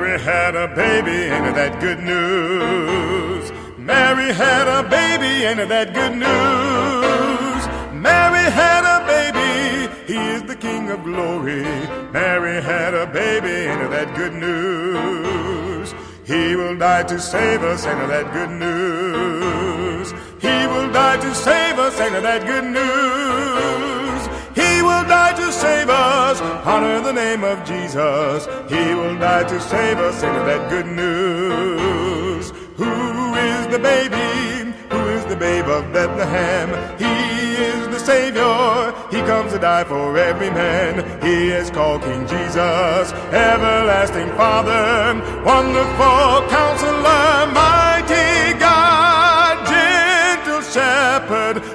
Mary had a baby, ain't that good news? Mary had a baby, ain't that good news? Mary had a baby, he is the King of glory. Mary had a baby, ain't that good news? He will die to save us, ain't that good news? He will die to save us, ain't that good news? He will die to save us, honor the name of Jesus. He will die to save us, ain't that good news? Who is the baby? Who is the babe of Bethlehem? He is the Savior. He comes to die for every man. He is called King Jesus, everlasting Father, wonderful Counselor.